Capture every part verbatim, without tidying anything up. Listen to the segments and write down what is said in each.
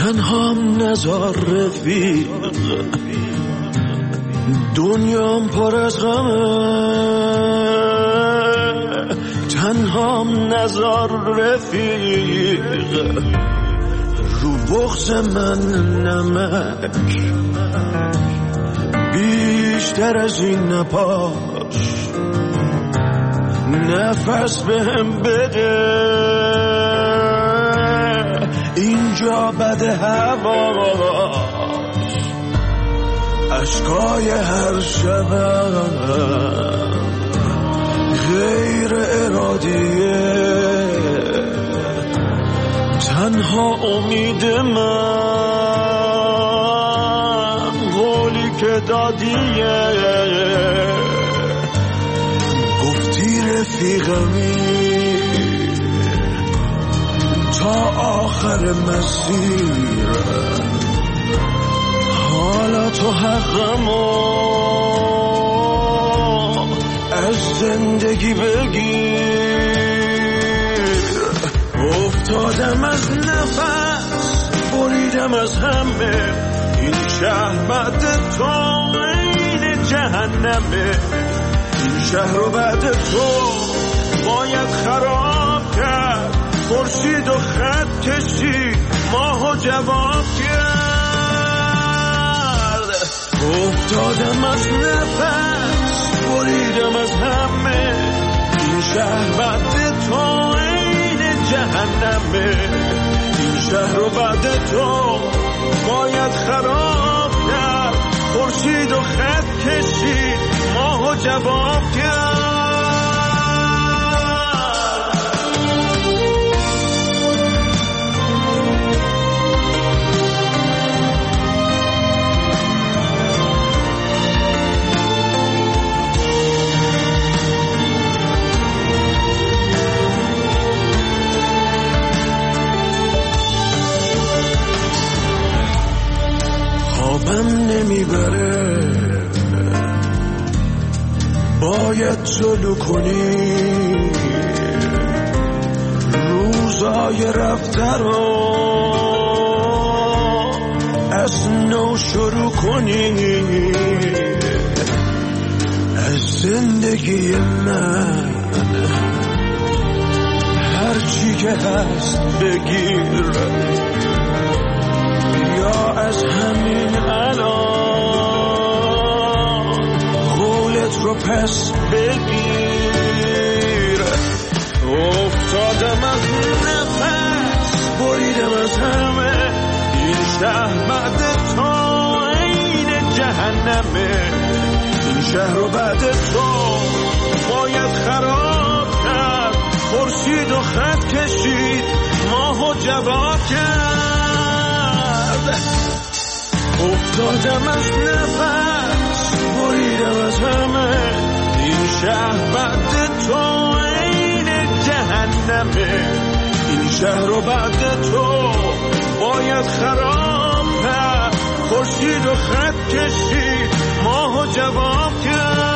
تنهام نزار رفیق، دنیام پر از غمه. تنهام نزار رفیق، رو بغض من نمک، بیشتر از این نپاش، نفس بهم بده. اینجا بده هواش، اشکای هر شبم غیر ارادیه. تنها امید من قولی که دادیه. گفتی رفیقمی تا آخر مسیر، حالا تو حقمو از زندگی بگیر. افتادم از نفس، بریدم از همه. این شهر بعد تو این جهنمه. این شهر رو بعد تو باید خراب کرد. خورشید و خط کشید، ماهو جواب کرد. افتادم از نفس، بریدم از همه. این شهر بعد تو این جهنمه. این شهر رو بعد تو باید خراب کرد. خورشید و خط کشید، ماهو جواب کرد. خوابم نمیبره، باید جلو کنی. روزای رفته رو از نو شروع کنی. از زندگی من هرچی که هست بگیر، یا از همین الان قولت رو پس بگیر. افتادم از نفس، بریدم از همه. این شهر بعد تو این جهنمه. این شهر رو بعد تو باید خراب کرد. خورشید و خط کشید، ماهو جواب کرد. افتادم از نفس، بریدم از همه. این شهر بعد تو این جهنمه. این شهر رو بعد تو باید خراب کرد. خورشید و خط کشید، ماهو جواب کرد.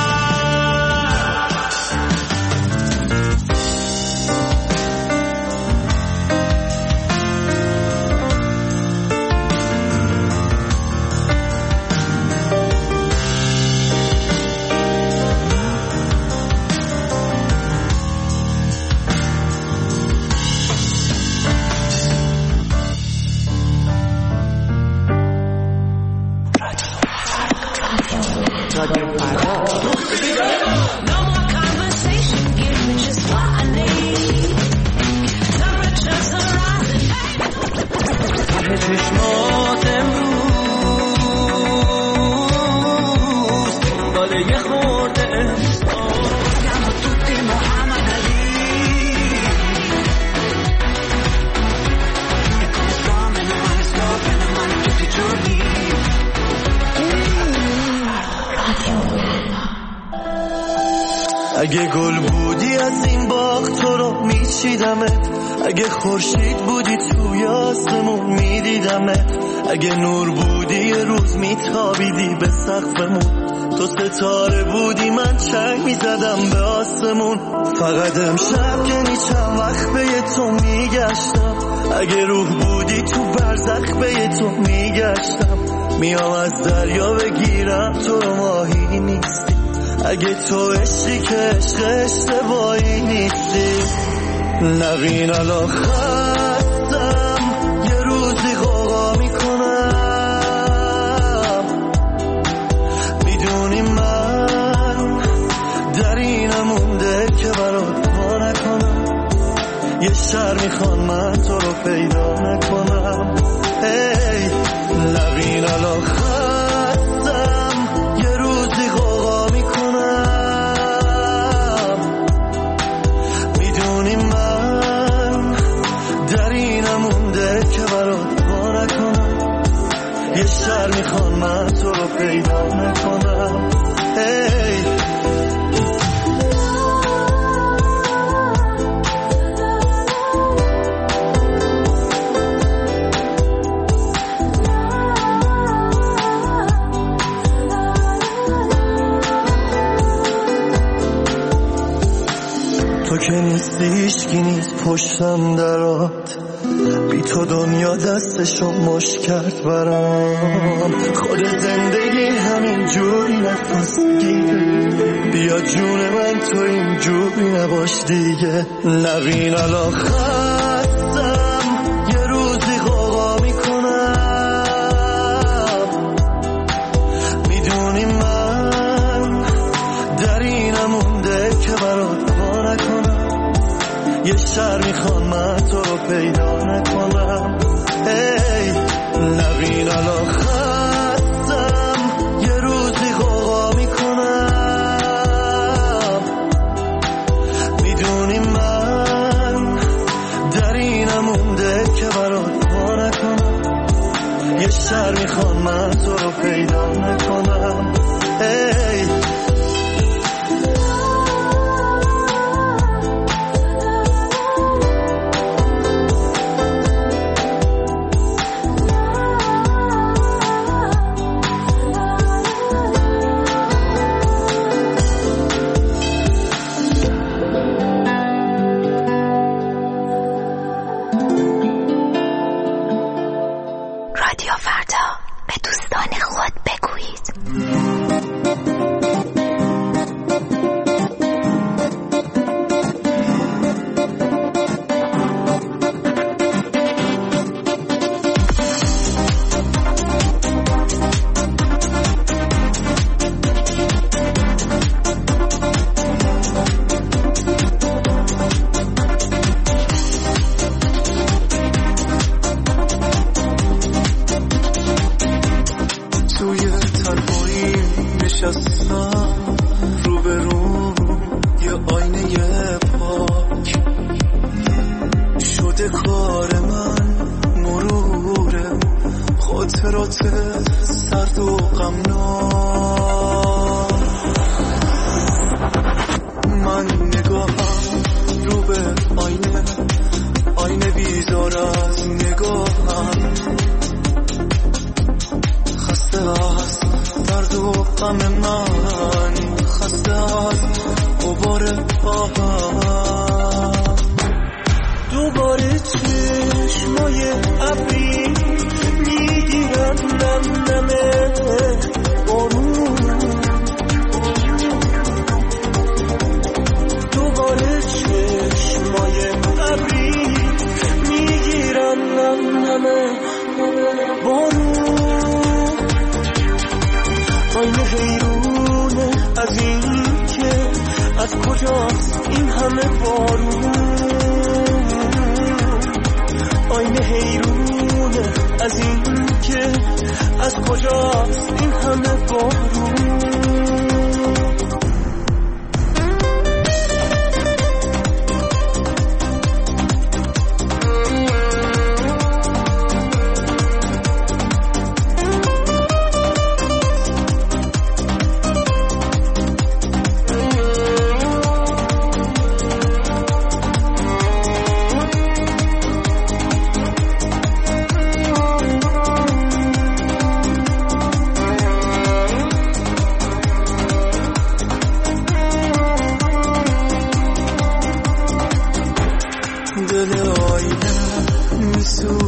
اگه گل بودی از این باغ تو رو میچیدمت. اگه خورشید بودی توی آسمون میدیدمت. اگه نور بودی یه روز میتابیدی به سقفمون. تو ستاره بودی من چنگ میزدم به آسمون. فقط امشب که چند وقت به تو میگشتم، اگه روح بودی تو برزخ به تو میگشتم. میام از دریا بگیرم تو رو ماهی نیستی، اگه تو عشقی که عشق اشتباهی نیستی. نبین الان خستم یه روزی غوغا میکنم، میدونی من در اینم مونده که برات پا نکنم. یه شهر میخوان من تو رو پیدا نکنم. هی نبین الان خستم یه روزی غوغا میکنم، میدونی من در اینم مونده که برات پا نکنم. یه شهر میخوان من تو رو پیدا نکنم. هی تو که نیستی هیچکی نیست پشتم درات، بی تو دنیا دستشو مشت کرد برام. خود زندگی همین جوری نفس گیره، بیا جون من تو این جوری نباش دیگه. نبین الان خستم یه روزی غوغا میکنم، میدونی من در اینم مونده که برات پا نکنم. یه شهر میخوان من تو رو پیدا نکنم. هی نبین الان خستم یه روزی غوغا میکنم، میدونی من در اینم مونده که برات پا نکنم. یه شهر میخوان من تو رو پیدا نکنم. هی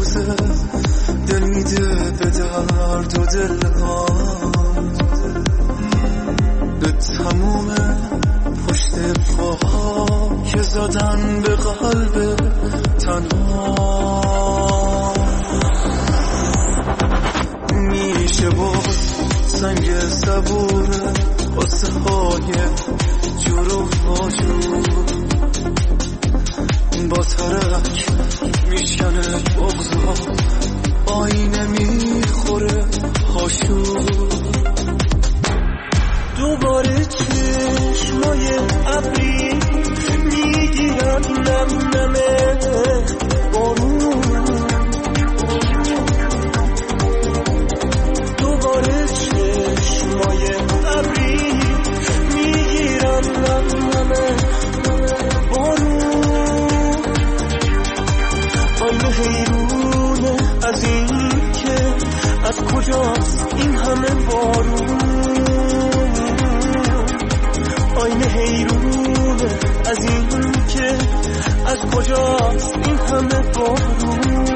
واسه دلیده به درد و دلها به تموم پشت پاها که زدن به قلب تنها میشه باز سنگ صبوره قصه های جور و فاجور با ترک میشکنه بغضا آینه میخوره هاشور دوباره چشمای ابری میگیرن نم نمه بارون دوباره چشمای ابری میگیرن نم نمه بارون آینه حیرونه از این که از کجاست این همه بارون آینه حیرونه از این که از کجاست این همه بارون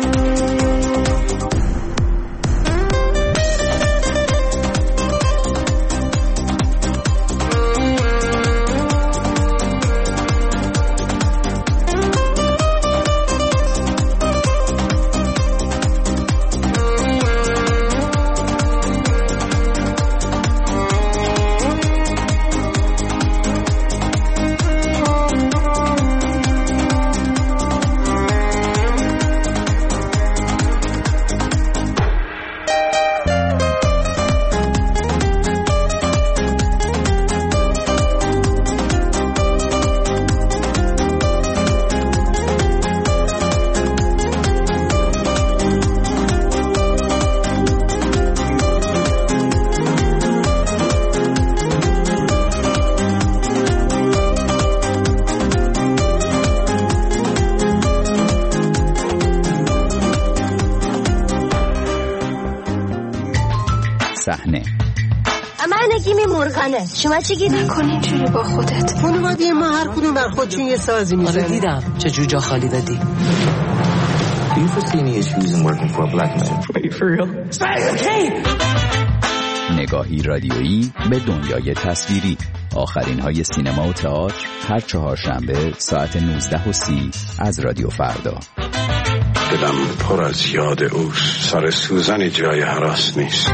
شما چی گیری؟ نکن اینجوری با خودت. خانواده ما هر کدوم بر خودشون یه سازی میزنه. آره دیدم چه جو جا خالی دادی. Do you foresee any issues in working for a black man? Are you for real? Okay. نگاهی رادیویی به دنیای تصویری. آخرین های سینما و تئاتر هر چهارشنبه ساعت نوزده و سی از رادیو فردا. دلم پر از یاد اوست. سر سوزن جای هراس نیست.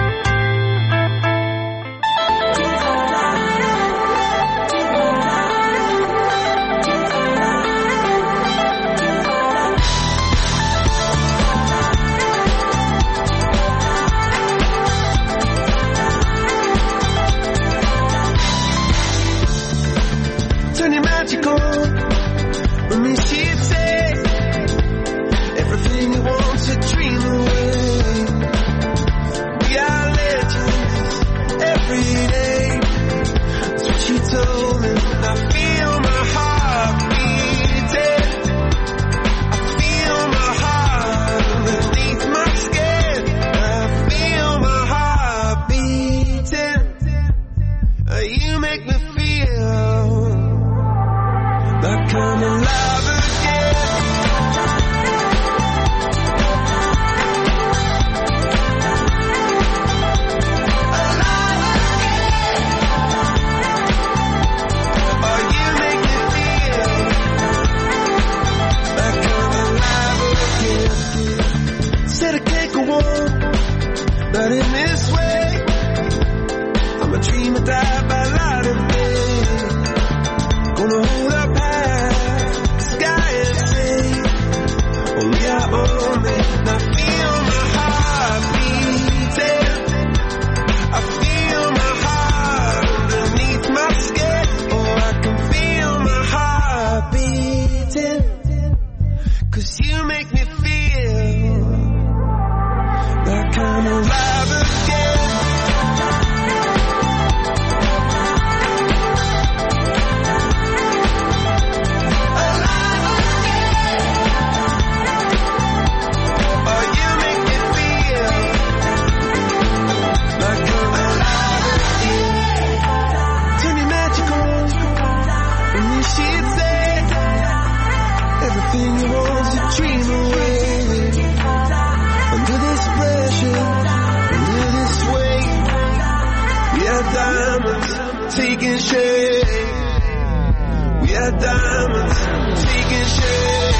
to this pressure, to this weight. We are diamonds taking shape. We are diamonds taking shape.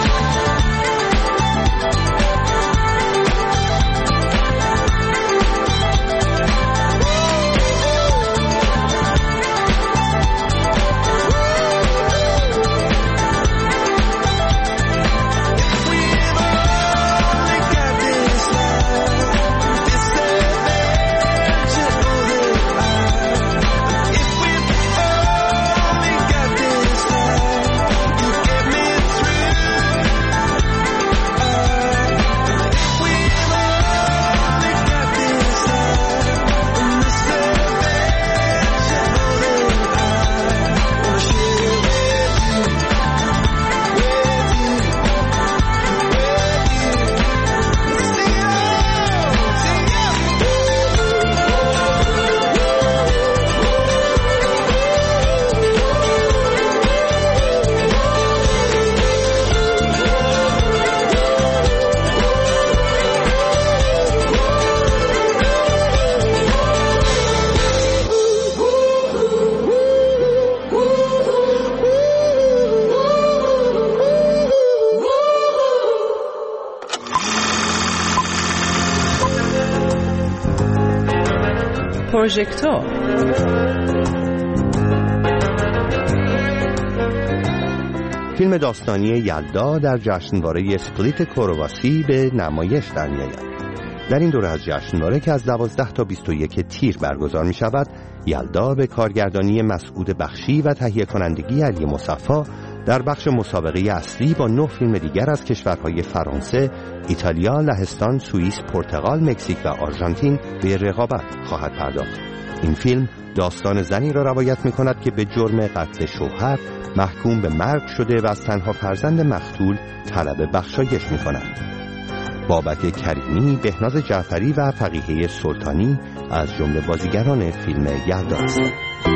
پروژکتور فیلم داستانی یلدا در جشنواره اسپلیت کرواسی به نمایش در می‌آید. در این دوره از جشنواره که از دوازده تا بیست و یک تیر برگزار می شود، یلدا به کارگردانی مسعود بخشی و تهیه کنندگی علی مصفا در بخش مسابقه اصلی با نه فیلم دیگر از کشورهای فرانسه، ایتالیا، لهستان، سوئیس، پرتغال، مکزیک و آرژانتین به رقابت خواهد پرداخت. این فیلم داستان زنی را روایت می کند که به جرم قتل شوهر محکوم به مرگ شده و از تنها فرزند مقتول طلب بخشایش می کند. بابک کریمی، بهناز جعفری و فقیهه سلطانی از جمله بازیگران فیلم یلدا هستند.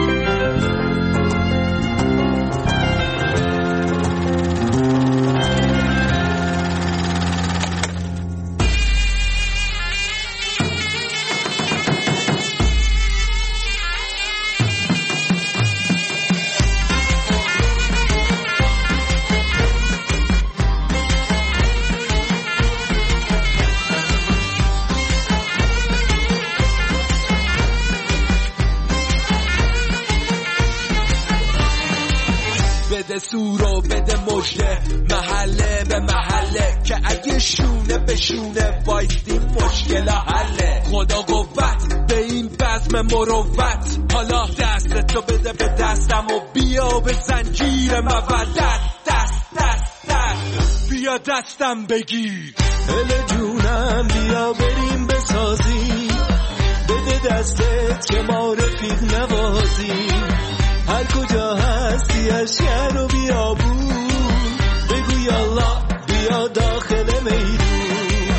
بده سورو بده مجده محله به محله که اگه شونه به شونه وایستیم مشکل حله. خدا قوت به این بزم مروت، حالا دستتو بده به دستم و بیا به زنجیر مودت. دست دست دست بیا دستم بگیر. هل جونم بیا بریم بسازیم، بده دستت که ما رفیق نوازیم. هر کجا هستی از شهر و بیابون، بگو یالله بیا داخل میدون.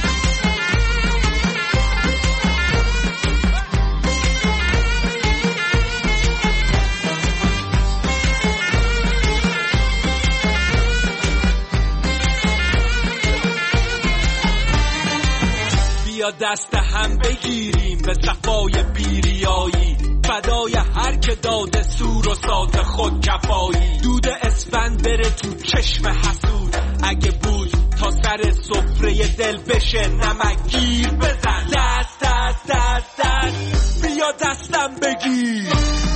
بیا دست هم بگیریم به صفای بیریایی، فدای هر که داده سور و ساز خود کفایی. دود اسفند بره تو چشم حسود، اگه بود تا سر سفره دل بشه نمکگیر بزن. دست دست دست دست بیا دستم بگیر.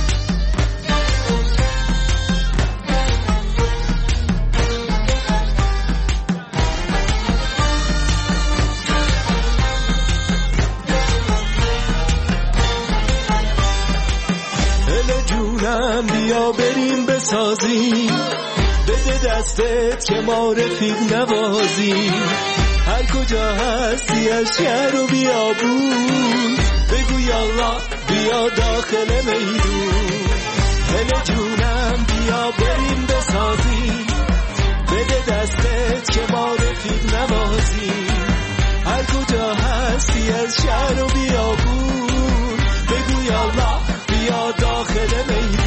جونم بیا بریم بسازیم، بده دستت که ما رفیق نوازیم. هر کجا هستی از شهر و بیابون، بگو یالله بیا داخل میدون. هل جونم بیا بریم بسازیم، بده دستت که ما رفیق نوازیم. هر کجا هستی از شهر و بیابون، بگو یالله بیا داخل میدون.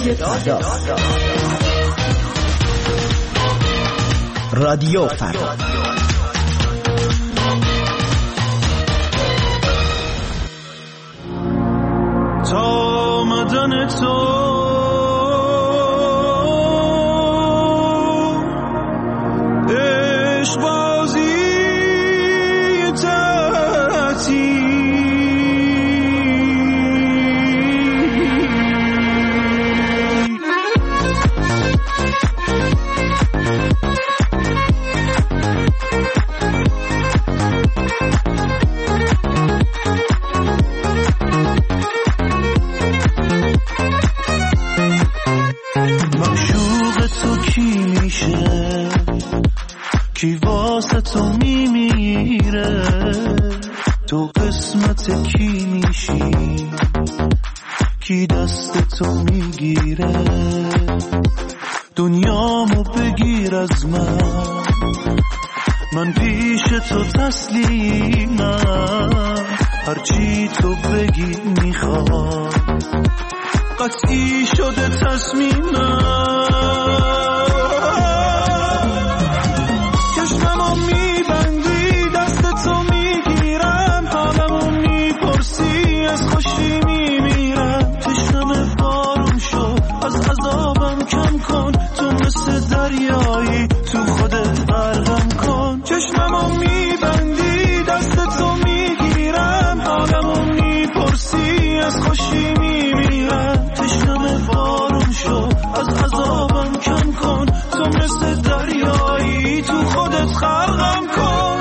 فردا. رادیو فردا. تا آمدن تو کی واسه تو میمیره، تو قسمت کی میشی، کی دست تو میگیره، دنیامو بگیر از من، من پیش تو تسلیمم، هرچی تو بگی میخوام، قطعی شده تصمیمم. دریایی تو خودت غرقم کن، چشممو میبندی دست تو میگیرم، حالمو میپرسی از خوشی میمیرم، تشنم بارون شو از عذابم کم کن، تو مثل دریایی تو خودت غرقم کن.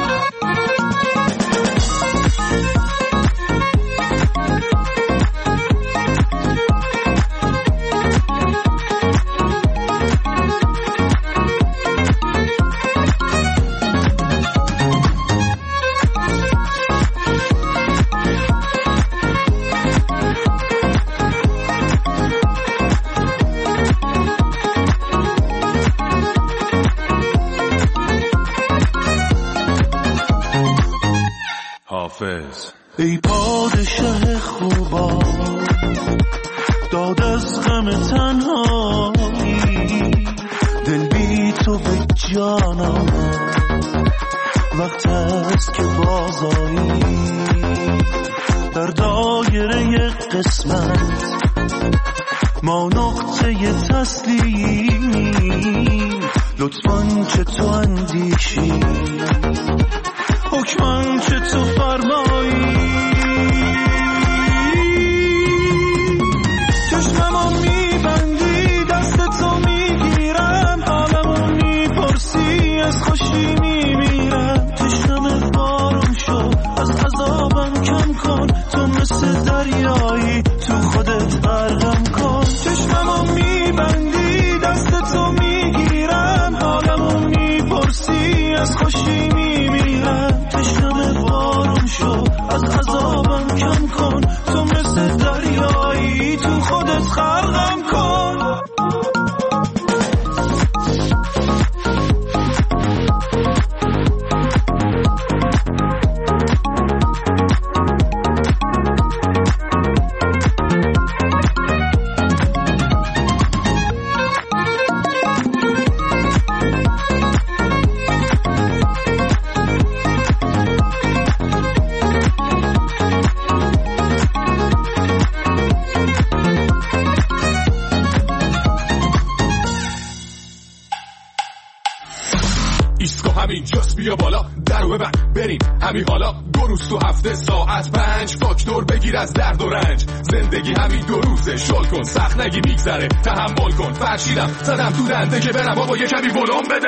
ای پادشه خوبا داد از غم تنهایی، دل بی تو به جانم، وقت است که بازایی، در دایره قسمت ما نقطه تسلیمی، لطفاً چه تو اندیشی، حکماً چه تو فرمایی، چشممو میبندی دست تو میگیرم، حالمو میپرسی از خوشی میمیرم، تشنم بارون شو از عذابم کم کن، تو مثل دریایی تو خودت غرقم کن، چشممو میبندی دست تو میگیرم، حالمو میپرسی از خوشی میمیرم، تشنم بارون شو از عذابم کم کن، تو مثل دریایی تو خودت غرقم کن. بیا بالا درو ببند بریم همین حالا، دو روز تو هفته ساعت پنج، فاکتور بگیر از درد و رنج، زندگی همین دو روزه، شل کن سخت نگی میگذره، تحمل کن، فرشیدم زدم تو دنده که برم آقا یه کمی ولوم بده.